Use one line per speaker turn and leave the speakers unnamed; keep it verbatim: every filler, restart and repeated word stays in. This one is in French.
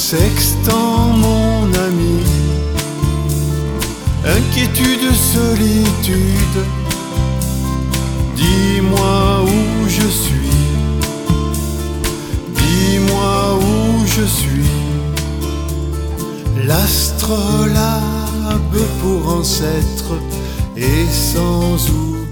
Sextant mon ami, inquiétude, solitude, dis-moi où je suis, dis-moi où je suis. L'astrolabe pour ancêtre et sans oubli